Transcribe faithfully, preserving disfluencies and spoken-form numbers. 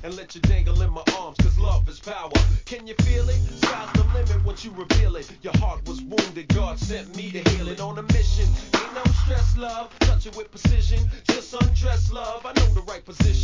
and let you dangle in my arms, cause love is power. Can you feel it? Sky's the limit once you reveal it. Your heart was wounded, God sent me to heal it. On a mission, ain't no stress, love. Touch it with precision, just undress, love. I know the right position.